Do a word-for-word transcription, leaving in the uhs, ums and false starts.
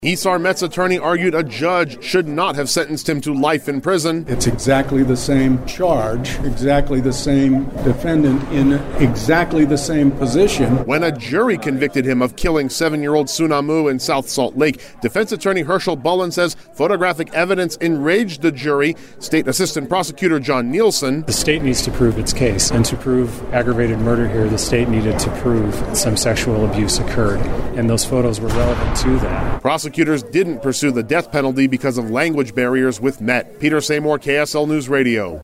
Esar Met's attorney argued a judge should not have sentenced him to life in prison. It's exactly the same charge, exactly the same defendant in exactly the same position. When a jury convicted him of killing seven-year-old Sunamu in South Salt Lake, defense attorney Herschel Bullen says photographic evidence enraged the jury. State Assistant Prosecutor John Nielsen. The state needs to prove its case, and to prove aggravated murder here, the state needed to prove some sexual abuse occurred, and those photos were relevant to that. Prosecutors didn't pursue the death penalty because of language barriers with Met. Peter Seymour, K S L News Radio.